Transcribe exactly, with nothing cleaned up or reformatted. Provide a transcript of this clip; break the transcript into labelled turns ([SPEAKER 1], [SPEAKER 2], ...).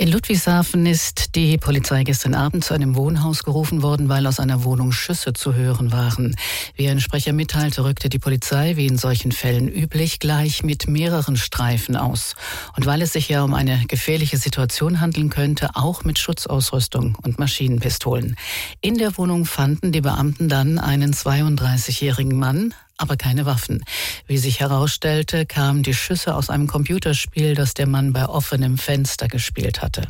[SPEAKER 1] In Ludwigshafen ist die Polizei gestern Abend zu einem Wohnhaus gerufen worden, weil aus einer Wohnung Schüsse zu hören waren. Wie ein Sprecher mitteilte, rückte die Polizei, wie in solchen Fällen üblich, gleich mit mehreren Streifen aus. Und weil es sich ja um eine gefährliche Situation handeln könnte, auch mit Schutzausrüstung und Maschinenpistolen. In der Wohnung fanden die Beamten dann einen zweiunddreißigjährigen Mann, aber keine Waffen. Wie sich herausstellte, kamen die Schüsse aus einem Computerspiel, das der Mann bei offenem Fenster gespielt hatte.